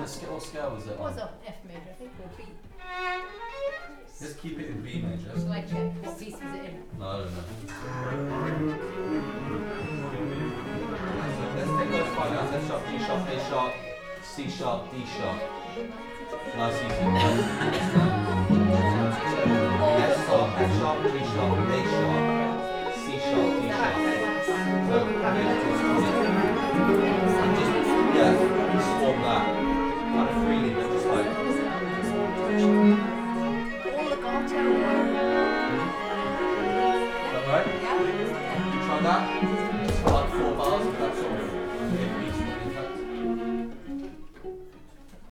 on the scale? What scale was it It was on? on F major, I think, or B. Let's keep it in B major. Shall I check what piece was it in? No, I don't know. Let's take those five notes. F sharp, G sharp, A sharp, C sharp, D sharp. Nice easy. F sharp, F sharp, G sharp, A sharp, C sharp, D sharp. Just swarm that kind of freely, but just like